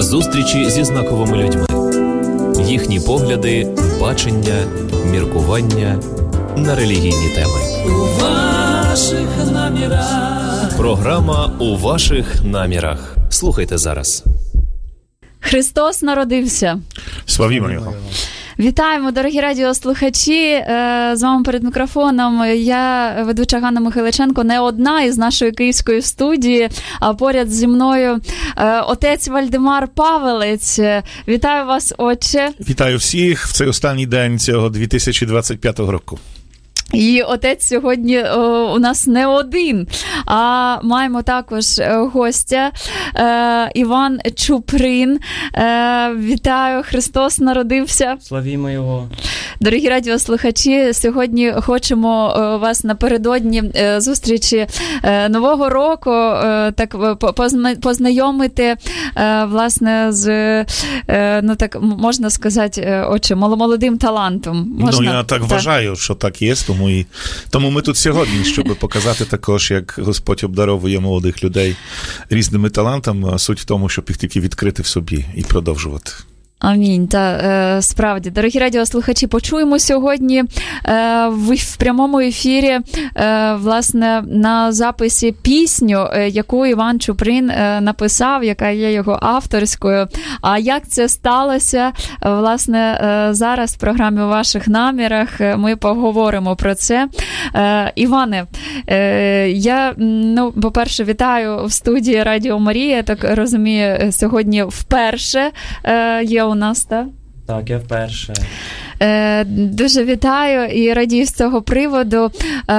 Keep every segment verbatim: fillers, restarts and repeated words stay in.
Зустрічі зі знаковими людьми. Їхні погляди, бачення, міркування на релігійні теми. У ваших намірах. Програма «У ваших намірах». Слухайте зараз. Христос народився. Славімо Його. Вітаємо, дорогі радіослухачі. З вами перед мікрофоном я, ведуча Ганна Михайличенко, не одна із нашої київської студії, а поряд зі мною отець Вальдемар Павелець. Вітаю вас, отче. Вітаю всіх в цей останній день цього дві тисячі двадцять п'ятого року. І отець сьогодні о, у нас не один, а маємо також гостя е, Іван Чуприн. Е, вітаю, Христос народився. Славімо Його. Дорогі радіослухачі, сьогодні хочемо вас напередодні зустрічі Нового року так познайомити, власне, з, ну так можна сказати, отче, молодим талантом. Можна? Ну, я так, так вважаю, що так є, тому, і, тому ми тут сьогодні, щоб показати також, як Господь обдаровує молодих людей різними талантами, а суть в тому, щоб їх тільки відкрити в собі і продовжувати. Амінь. Та е, справді, дорогі радіослухачі, почуємо сьогодні е, в, в прямому ефірі, е, власне, на записі пісню, е, яку Іван Чуприн е, написав, яка є його авторською. А як це сталося, е, власне, е, зараз в програмі «У ваших намірах» ми поговоримо про це. Е, Іване, е, я, ну, по-перше, вітаю в студії Радіо Марія, я так розумію, сьогодні вперше е, є у нас, так? Так, я вперше. Е, дуже вітаю і радію з цього приводу. Е,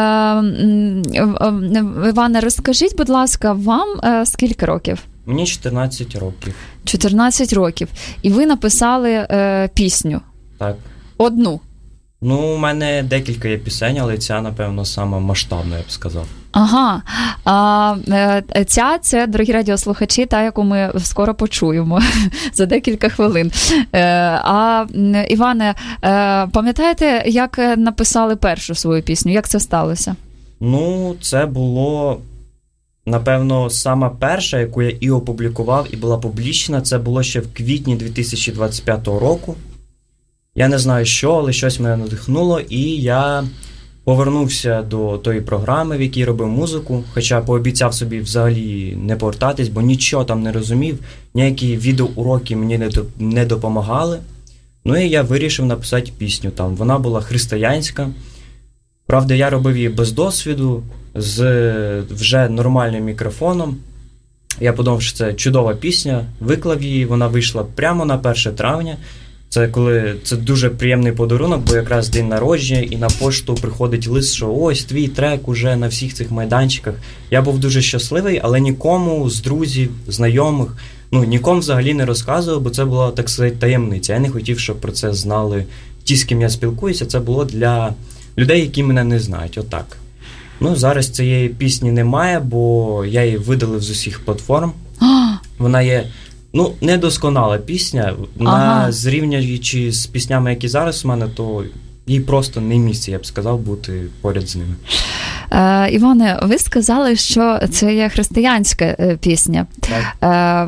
Іване, розкажіть, будь ласка, вам е, скільки років? Мені чотирнадцять років. чотирнадцять років. І ви написали е, пісню? Так. Одну? Ну, у мене декілька є пісень, але ця, напевно, сама масштабна, я б сказав. Ага. А, ця, це, дорогі радіослухачі, та, яку ми скоро почуємо за декілька хвилин. А, Іване, пам'ятаєте, як написали першу свою пісню? Як це сталося? Ну, це було, напевно, сама перша, яку я і опублікував, і була публічна. Це було ще в квітні дві тисячі двадцять п'ятого року. Я не знаю що, але щось мене надихнуло, і я повернувся до тої програми, в якій робив музику, хоча пообіцяв собі взагалі не повертатись, бо нічого там не розумів, ніякі відеоуроки мені не, не допомагали. Ну і я вирішив написати пісню там. Вона була християнська. Правда, я робив її без досвіду, з вже нормальним мікрофоном. Я подумав, що це чудова пісня, виклав її, вона вийшла прямо на перше травня. Це коли це дуже приємний подарунок, бо якраз день народження, і на пошту приходить лист, що ось твій трек уже на всіх цих майданчиках. Я був дуже щасливий, але нікому з друзів, знайомих, ну нікому взагалі не розказував, бо це була, так сказати, таємниця. Я не хотів, щоб про це знали ті, з ким я спілкуюся. Це було для людей, які мене не знають. Отак. Ну, зараз цієї пісні немає, бо я її видалив з усіх платформ. Вона є... Ну, недосконала пісня, ага. На зрівнюючи з піснями, які зараз у мене, то їй просто не місце, я б сказав, бути поряд з ними. Е, Іване, ви сказали, що це є християнська пісня. Е,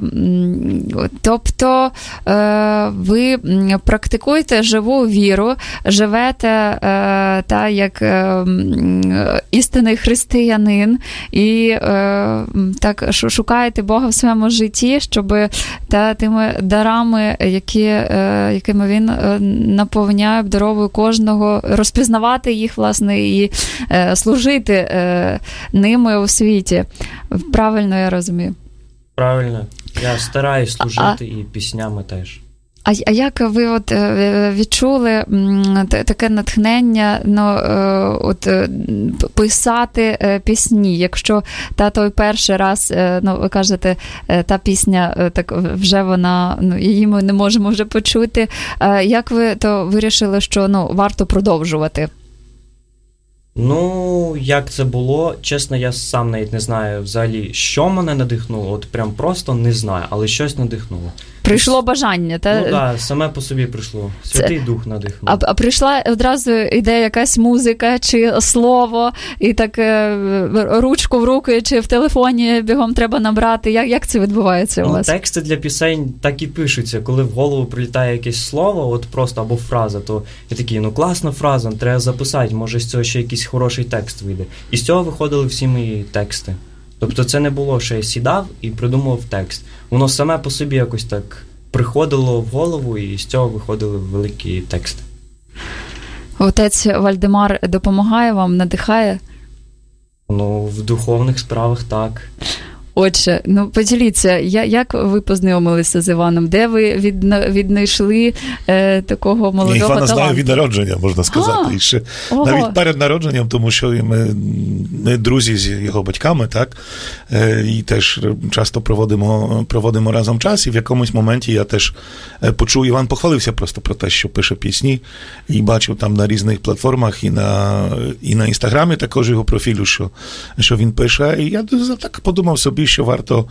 тобто е, ви практикуєте живу віру, живете е, та, як е, істинний християнин і е, так шукаєте Бога в своєму житті, щоб та, тими дарами, які, е, якими він наповняє, обдаровує кожного, розпізнавати їх, власне, і е, служити е, ними у світі. Правильно я розумію? Правильно. Я стараюсь служити а, і піснями теж. А, а як ви от відчули таке натхнення, ну, от, писати пісні? Якщо та той перший раз, ну, ви кажете, та пісня, так вже вона, ну, її ми не можемо вже почути. Як ви то вирішили, що, ну, варто продовжувати? Ну, як це було, чесно, я сам навіть не знаю взагалі, що мене надихнуло, от прям просто не знаю, але щось надихнуло. Прийшло бажання, та? Ну так, саме по собі прийшло. Святий Це... Дух надихнув. А, а прийшла одразу йде якась музика чи слово, і так ручку в руки, чи в телефоні бігом треба набрати. Як, як це відбувається у ну, вас? Тексти для пісень так і пишуться. Коли в голову прилітає якесь слово, от просто або фраза, то я такий, ну класна фраза, треба записати, може з цього ще якийсь хороший текст вийде. І з цього виходили всі мої тексти. Тобто це не було, що я сідав і придумував текст. Воно саме по собі якось так приходило в голову, і з цього виходили великі тексти. Отець Вальдемар допомагає вам, надихає? Ну, в духовних справах так. Отже, ну поділіться, як ви познайомилися з Іваном? Де ви віднайшли е, такого молодого Івана таланту? знаю від народження, можна сказати. А, і ще навіть перед народженням, тому що ми, ми друзі з його батьками, так? Е, і теж часто проводимо, проводимо разом час, і в якомусь моменті я теж почув, Іван похвалився просто про те, що пише пісні, і бачив там на різних платформах, і на, і на Інстаграмі також його профілю, що, що він пише, і я так подумав собі, що варто...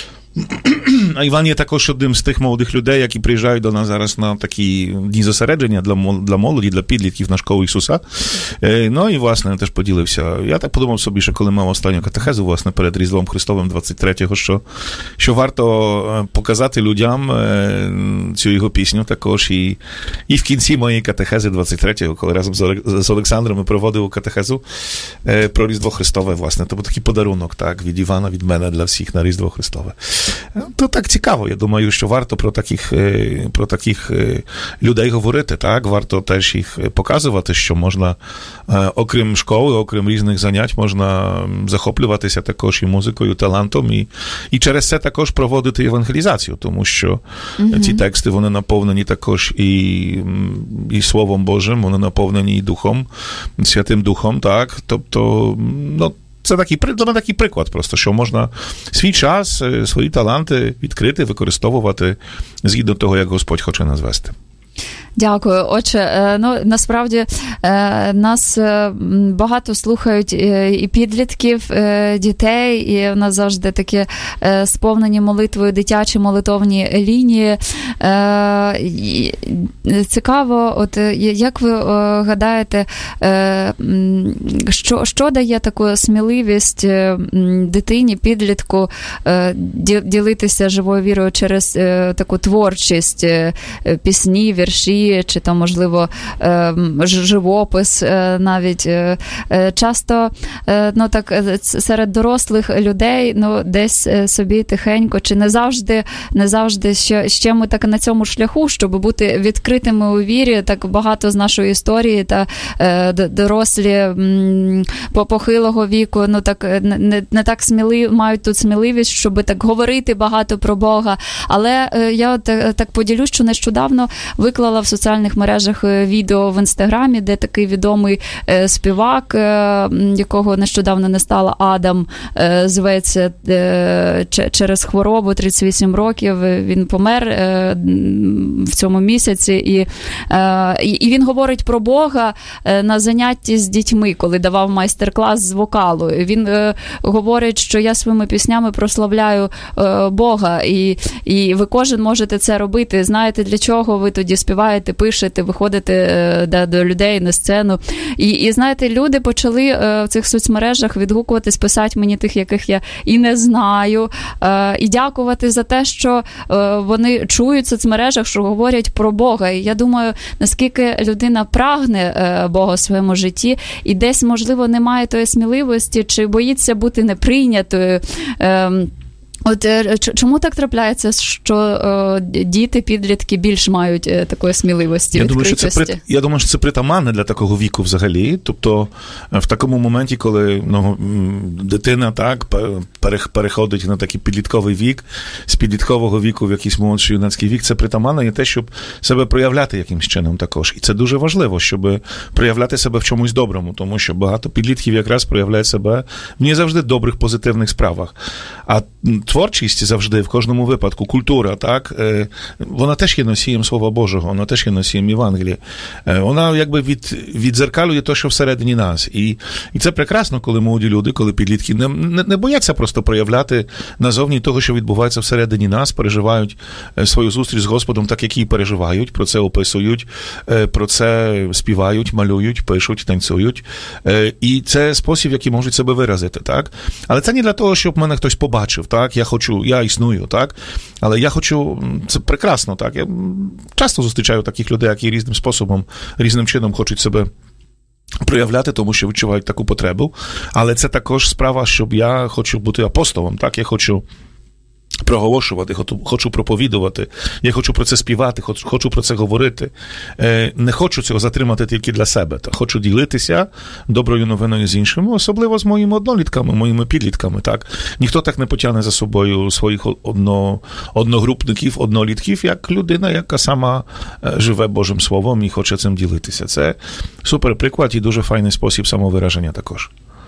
А Іван є також одним з тих молодих людей, які приїжджають до нас зараз на такі дні зосередження для молоді, для підлітків на школу Ісуса. Ну і, власне, теж поділився. Я так подумав собі, що коли мав останню катехезу, власне, перед Різдвом Христовим двадцять третього, що, що варто показати людям цю його пісню також. І, і в кінці моєї катехези двадцять третього, коли разом з Олександром ми проводили катехезу про Різдво Христове, власне, то був такий подарунок, так, від Івана, від мене для всіх на Різдво Христове. То так цікаво, я думаю, що варто про таких, про таких людей говорити, так, варто теж їх показувати, що можна, окрім школи, окрім різних занять, можна захоплюватися також і музикою, талантом, і, і через це також проводити евангелізацію, тому що mm-hmm. ці тексти, вони наповнені також і, і Словом Божим, вони наповнені і Духом, Святим Духом, так, тобто, ну, Це такий, це такий приклад просто, що можна свій час, свої таланти відкрити, використовувати згідно того, як Господь хоче нас вести. Дякую. Отже, ну, насправді нас багато слухають і підлітків, дітей, і в нас завжди такі сповнені молитвою дитячі молитовні лінії. Цікаво, от як ви гадаєте, що, що дає таку сміливість дитині, підлітку ділитися живою вірою через таку творчість, пісні, вірші, чи там, можливо, живопис навіть. Часто, ну так, серед дорослих людей, ну, десь собі тихенько, чи не завжди, не завжди ще, ще ми так на цьому шляху, щоб бути відкритими у вірі, так багато з нашої історії та дорослі по похилого віку, ну так, не, не так сміливі, мають тут сміливість, щоб так говорити багато про Бога. Але я так, так поділюсь, що нещодавно виклала в соціальних мережах відео в Інстаграмі, де такий відомий е, співак, е, якого нещодавно не стало, Адам, е, зветься, е, ч- через хворобу, тридцять вісім років, він помер е, в цьому місяці, і, е, і він говорить про Бога е, на занятті з дітьми, коли давав майстер-клас з вокалу. Він е, говорить, що я своїми піснями прославляю е, Бога, і, і ви кожен можете це робити. Знаєте, для чого ви тоді співаєте, пишете, виходите да, до людей на сцену. І, і, знаєте, люди почали е, в цих соцмережах відгукуватись, писати мені тих, яких я і не знаю, е, і дякувати за те, що е, вони чують в соцмережах, що говорять про Бога. І я думаю, наскільки людина прагне е, Бога в своєму житті, і десь, можливо, немає тої сміливості, чи боїться бути неприйнятою. Е, От чому так трапляється, що е, діти, підлітки більш мають е, такої сміливості, я відкритості? Думаю, що це, я думаю, що це притаманне для такого віку взагалі. Тобто в такому моменті, коли ну, дитина так переходить на такий підлітковий вік, з підліткового віку в якийсь молодший юнацький вік, це притаманне є те, щоб себе проявляти якимось чином також. І це дуже важливо, щоб проявляти себе в чомусь доброму, тому що багато підлітків якраз проявляють себе в не завжди добрих, позитивних справах. А творчість завжди, в кожному випадку, культура, так, вона теж є носієм Слова Божого, вона теж є носієм Євангелія. Вона якби від, віддзеркалює те, що всередині нас. І, і це прекрасно, коли молоді люди, коли підлітки не, не, не бояться просто проявляти назовні того, що відбувається всередині нас, переживають свою зустріч з Господом так, як її переживають, про це описують, про це співають, малюють, пишуть, танцюють. І це спосіб, який можуть себе виразити, так? Але це не для того, щоб мене хтось побачив, так? Я хочу, я існую, так? Але я хочу, це прекрасно, так? Я часто зустрічаю таких людей, які різним способом, різним чином хочуть себе проявляти, тому що відчувають таку потребу. Але це також справа, щоб я хочу бути апостолом, так? Я хочу проголошувати, хочу проповідувати, я хочу про це співати, хочу, хочу про це говорити. Не хочу цього затримати тільки для себе. Хочу ділитися доброю новиною з іншими, особливо з моїми однолітками, моїми підлітками. Так? Ніхто так не потягне за собою своїх одно, одногрупників, однолітків, як людина, яка сама живе Божим Словом і хоче цим ділитися. Це супер приклад і дуже файний спосіб самовираження також.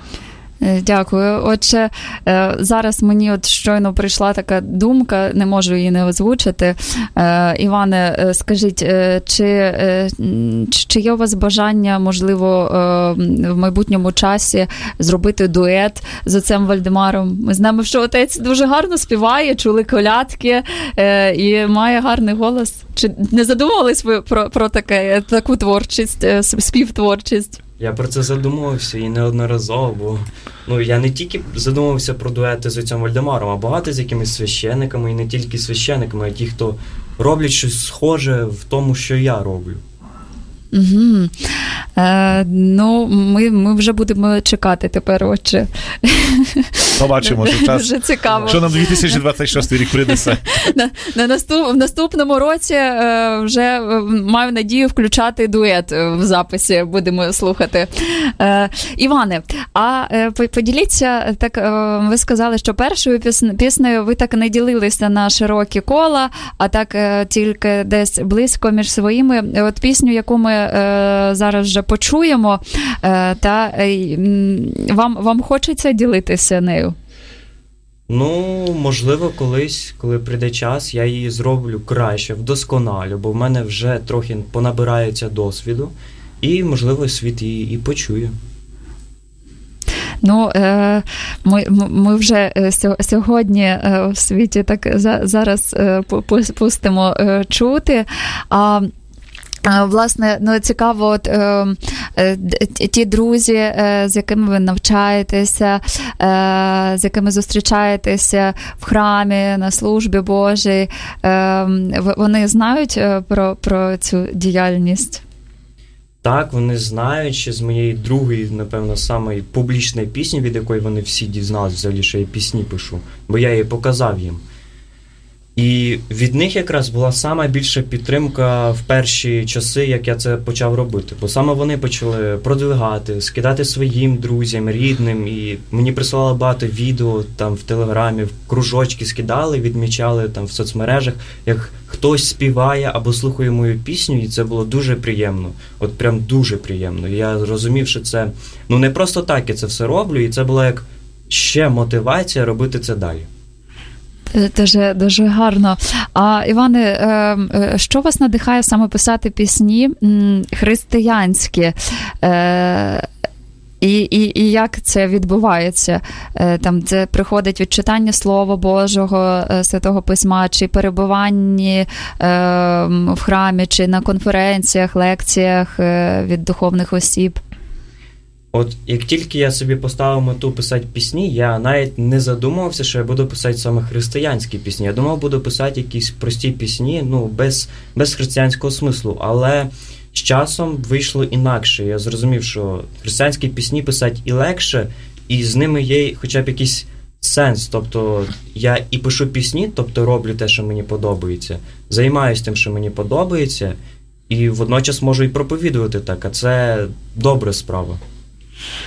Дякую. Отже, зараз мені от щойно прийшла така думка, не можу її не озвучити. Іване, скажіть, чи, чи є у вас бажання, можливо, в майбутньому часі зробити дует з отцем Вальдемаром? Ми знаємо, що отець дуже гарно співає, чули колядки і має гарний голос. Чи не задумувались ви про, про таке, таку творчість, співтворчість? Я про це задумувався і неодноразово, бо ну, я не тільки задумувався про дуети з отцем Вальдемаром, а багато з якимись священниками, і не тільки священниками, а ті, хто роблять щось схоже в тому, що я роблю. Угу. Е, ну, ми, ми вже будемо чекати тепер, отче. Побачимо, що час. Дуже цікаво. Що нам дві тисячі двадцять шостий рік принесе. На, на наступ, в наступному році е, вже маю надію включати дует в записі, будемо слухати. Е, Іване, а е, поділіться, так е, ви сказали, що першою піснею ви так не ділилися на широкі кола, а так е, тільки десь близько між своїми. От пісню, яку ми е, зараз вже почуємо, е, та е, вам, вам хочеться ділитися нею? Ну, можливо, колись, коли прийде час, я її зроблю краще, вдосконалю, бо в мене вже трохи понабирається досвіду, і, можливо, світ її і почує. Ну, ми, ми вже сьогодні в світі так зараз пустимо чути, а власне, ну, цікаво, от, е, е, ті друзі, е, з якими ви навчаєтеся, е, з якими зустрічаєтеся в храмі, на службі Божій, е, вони знають про, про цю діяльність? Так, вони знають, ще з моєї другої, напевно, самої публічної пісні, від якої вони всі дізналися, взагалі, що я пісні пишу, бо я її показав їм. І від них якраз була сама більша підтримка в перші часи, як я це почав робити. Бо саме вони почали продвигати, скидати своїм друзям, рідним. І мені присилали багато відео там в Телеграмі, в кружочки скидали, відмічали там в соцмережах, як хтось співає або слухає мою пісню, і це було дуже приємно. От прям дуже приємно. І я зрозумів, що це, ну не просто так я це все роблю, і це була як ще мотивація робити це далі. Дуже, дуже гарно. А, Іване, що вас надихає саме писати пісні християнські? І, і, і як це відбувається? Там це приходить від читання Слова Божого, Святого Письма, чи перебування в храмі, чи на конференціях, лекціях від духовних осіб? От як тільки я собі поставив мету писати пісні, я навіть не задумувався, що я буду писати саме християнські пісні. Я думав, буду писати якісь прості пісні, ну, без, без християнського смислу. Але з часом вийшло інакше. Я зрозумів, що християнські пісні писати і легше, і з ними є хоча б якийсь сенс. Тобто я і пишу пісні, тобто роблю те, що мені подобається, займаюся тим, що мені подобається, і водночас можу і проповідувати так, а це добра справа.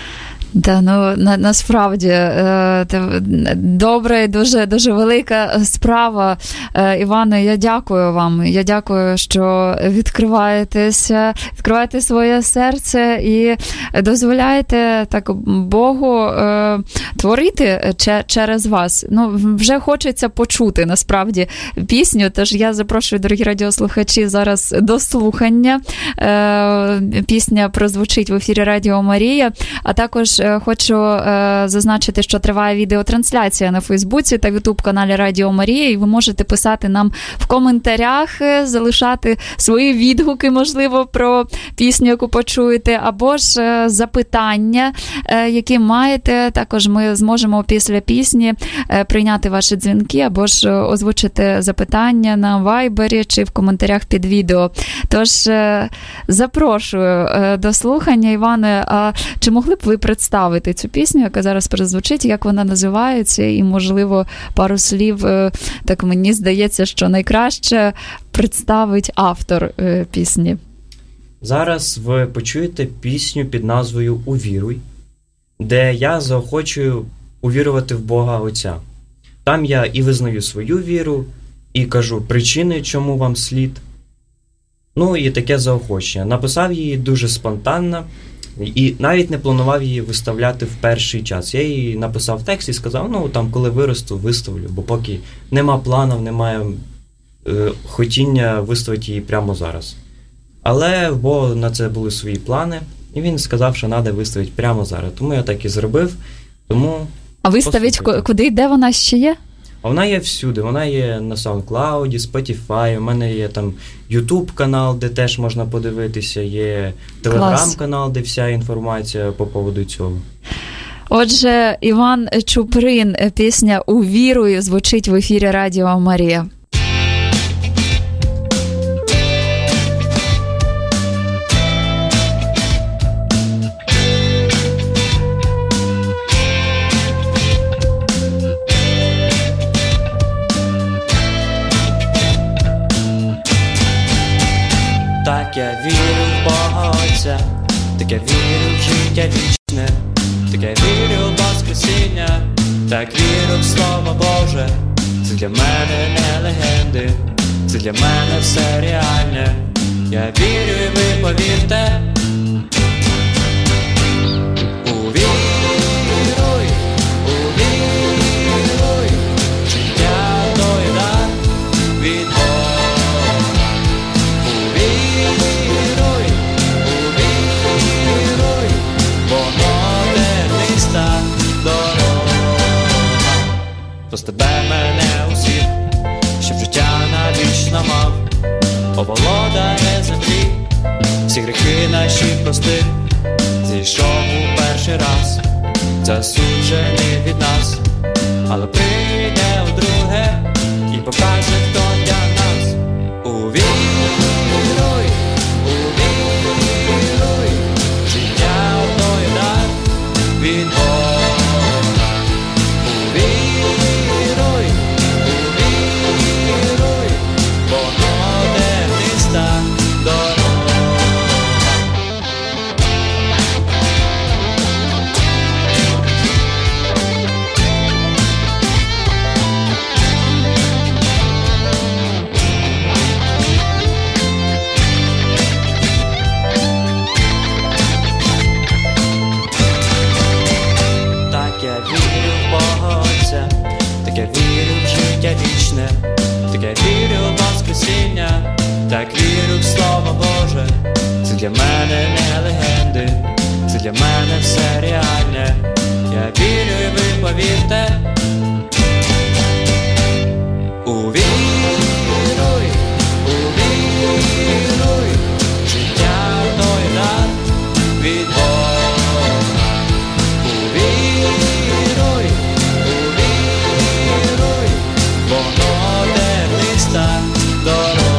Да, ну, на, насправді, е, добра і дуже, дуже велика справа. Е, Іване, я дякую вам. Я дякую, що відкриваєтеся, відкриваєте своє серце і дозволяєте так Богу е, творити че, через вас. Ну, вже хочеться почути, насправді, пісню, тож я запрошую, дорогі радіослухачі, зараз до слухання. Е, пісня прозвучить в ефірі Радіо Марія, а також хочу е, зазначити, що триває відеотрансляція на Фейсбуці та Ютуб-каналі Радіо Марія, і ви можете писати нам в коментарях, залишати свої відгуки, можливо, про пісню, яку почуєте, або ж е, запитання, е, які маєте. Також ми зможемо після пісні е, прийняти ваші дзвінки, або ж озвучити запитання на Вайбері чи в коментарях під відео. Тож, е, запрошую е, до слухання. Іване, а чи могли б ви представити цю пісню, яка зараз прозвучить, як вона називається, і, можливо, пару слів, так мені здається, що найкраще представить автор пісні. Зараз ви почуєте пісню під назвою «Увіруй», де я заохочую увірувати в Бога Отця. Там я і визнаю свою віру, і кажу причини, чому вам слід. Ну і таке заохочення. Написав її дуже спонтанно, і навіть не планував її виставляти в перший час. Я її написав текст і сказав, ну, там, коли виросту, виставлю, бо поки нема планів, немає е, хотіння виставити її прямо зараз. Але в Бога на це були свої плани, і він сказав, що треба виставити прямо зараз. Тому я так і зробив. Тому а виставить куди, де вона ще є? А вона є всюди. Вона є на SoundCloud, Spotify, у мене є там YouTube-канал, де теж можна подивитися, є Telegram-канал, де вся інформація по поводу цього. Отже, Іван Чуприн, пісня «Увіруй» звучить в ефірі Радіо Марія. Так я вірю в Бога Отця, так я вірю в життя вічне, так я вірю в Воскресіння, так вірю в Слово Боже. Це для мене не легенди, це для мене все реальне. Я вірю і ви повірте. Увіруй, увіруй, життя то і дар від Бога. З тебе мене усіх, щоб життя навічно мав, оволодаре землі, всі гріхи наші прости, зійшов у перший раз, засуджений від нас, але прийде удруге і покаже, хто для нас. Увіруй, увіруй, життя то і дар від Бога. Вічне, так я вірю в Воскресіння, так вірю в Слово Боже. Це для мене не легенди, це для мене все реальне. Я вірю і ви повірте. Увіруй, увіруй, життя то і дар від Бога. Увіруй, увіруй, воно терниста дорога.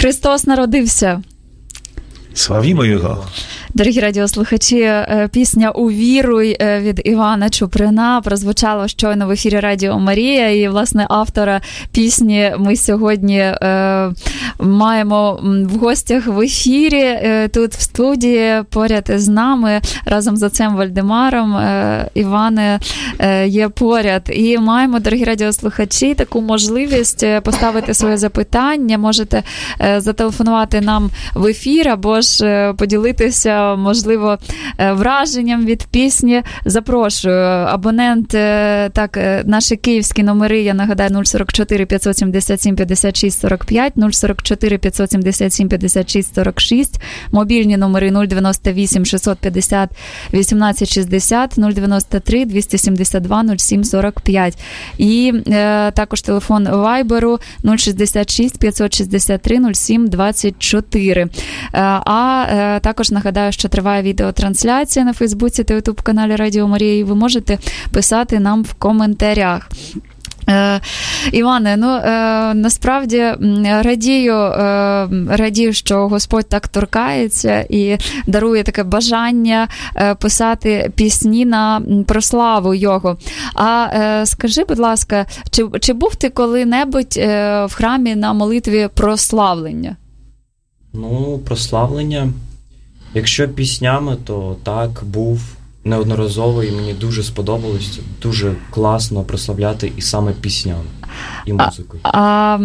Христос народився. Славімо Його. Дорогі радіослухачі, пісня «Увіруй» від Івана Чуприна прозвучала щойно в ефірі Радіо Марія, і, власне, автора пісні ми сьогодні е, маємо в гостях в ефірі, е, тут в студії, поряд з нами, разом з отцем Вальдемаром. Е, Іване е, є поряд. І маємо, дорогі радіослухачі, таку можливість поставити своє запитання. Можете е, зателефонувати нам в ефір, або ж е, поділитися можливо, враженням від пісні. Запрошую. Абонент, так, наші київські номери, я нагадаю, нуль сорок чотири п'ятсот сімдесят сім п'ятдесят шість сорок п'ять, нуль сорок чотири п'ятсот сімдесят сім п'ятдесят шість сорок шість, мобільні номери нуль дев'яносто вісім шістсот п'ятдесят вісімнадцять шістдесят, нуль дев'яносто три двісті сімдесят два нуль сім сорок п'ять. І е, також телефон Вайберу нуль шістдесят шість п'ятсот шістдесят три нуль сім двадцять чотири. Е, а е, також нагадаю, що триває відеотрансляція на Фейсбуці та Ютуб-каналі Радіо Марія, і ви можете писати нам в коментарях. Е, Іване, ну, е, насправді радію, е, радію, що Господь так торкається і дарує таке бажання е, писати пісні на прославу Його. А е, скажи, будь ласка, чи, чи був ти коли-небудь е, в храмі на молитві прославлення? Ну, прославлення, якщо піснями, то так, був неодноразово, і мені дуже сподобалось, дуже класно прославляти і саме піснями, і музикою. А, а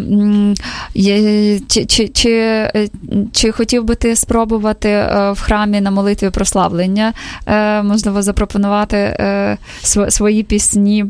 є, чи, чи, чи, чи хотів би ти спробувати в храмі на молитві прославлення, можливо, запропонувати свої пісні?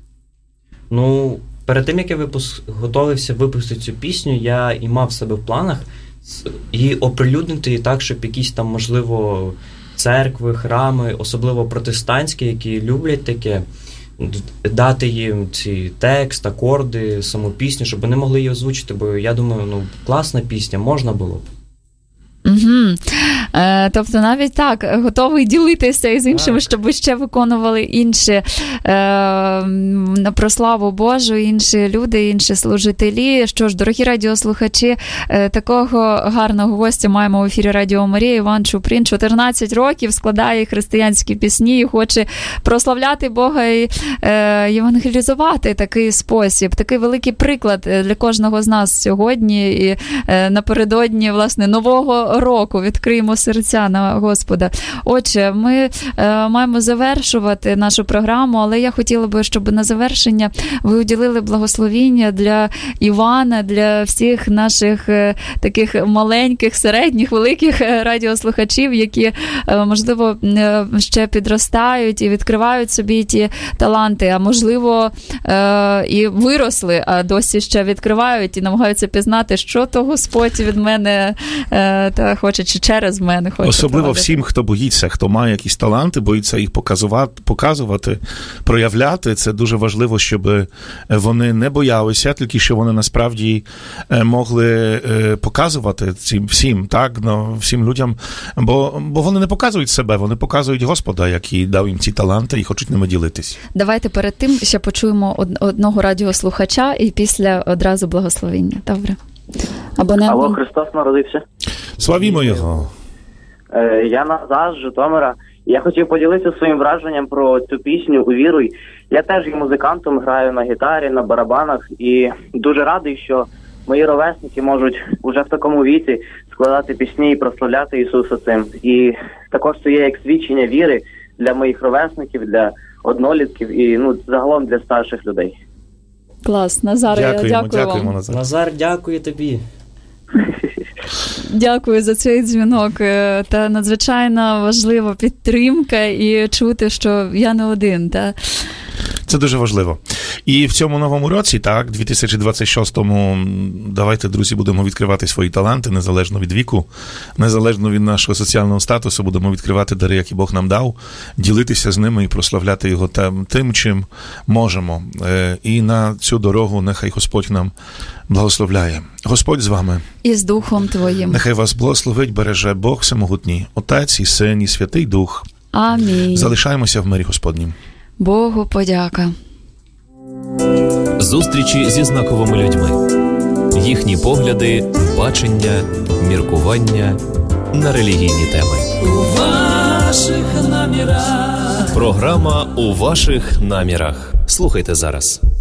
Ну, перед тим, як я випуск... готовився випустити цю пісню, я і мав в себе в планах і оприлюднити її так, щоб якісь там, можливо, церкви, храми, особливо протестантські, які люблять таке, дати їм ці текст, акорди, саму пісню, щоб вони могли її озвучити, бо я думаю, ну, класна пісня, можна було б. Угу. Е, тобто навіть так, готовий ділитися із іншими, так, щоб ще виконували інші е, на прославу Божу, інші люди, інші служителі. Що ж, дорогі радіослухачі, е, такого гарного гостя маємо в ефірі Радіо Марія. Іван Чуприн, чотирнадцять років, складає християнські пісні і хоче прославляти Бога і е, євангелізувати такий спосіб. Такий великий приклад для кожного з нас сьогодні і е, напередодні, власне, нового року. Відкриємо серця на Господа. Отже, ми е, маємо завершувати нашу програму, але я хотіла би, щоб на завершення ви уділили благословіння для Івана, для всіх наших е, таких маленьких, середніх, великих радіослухачів, які, е, можливо, е, ще підростають і відкривають собі ті таланти, а можливо, е, і виросли, а досі ще відкривають і намагаються пізнати, що то Господь від мене е, та хоче, чи через мене хоче. Особливо проводити. Всім, хто боїться, хто має якісь таланти, боїться їх показувати, показувати, проявляти. Це дуже важливо, щоб вони не боялися, тільки що вони насправді могли показувати цим всім, так, ну, всім людям, бо, бо вони не показують себе, вони показують Господа, який дав їм ці таланти і хочуть ними ділитись. Давайте перед тим ще почуємо одного радіослухача і після одразу благословення. Добре. Абонент... Алло, Христос народився. Славімо Його. Е, я Назар з Житомира. Я хотів поділитися своїм враженням про цю пісню «Увіруй». Я теж є музикантом, граю на гітарі, на барабанах і дуже радий, що мої ровесники можуть уже в такому віці складати пісні і прославляти Ісуса цим. І також це є як свідчення віри для моїх ровесників, для однолітків і, ну, загалом для старших людей. Клас, Назар, дякуємо, я дякую дякуємо, вам. Назар. Назар, дякую тобі. Дякую за цей дзвінок. Та надзвичайно важлива підтримка і чути, що я не один. Та? Це дуже важливо. І в цьому новому році, так, дві тисячі двадцять шостому, давайте, друзі, будемо відкривати свої таланти, незалежно від віку, незалежно від нашого соціального статусу, будемо відкривати дари, які Бог нам дав, ділитися з ними і прославляти його тим, чим можемо. І на цю дорогу нехай Господь нам благословляє. Господь з вами. І з Духом Твоїм. Нехай вас благословить, береже Бог Всемогутній, Отець і Син, і Святий Дух. Амінь. Залишаємося в мирі Господнім. Богу подяка. Зустрічі зі знаковими людьми. Їхні погляди, бачення, міркування на релігійні теми. У ваших намірах. Програма «У ваших намірах». Слухайте зараз.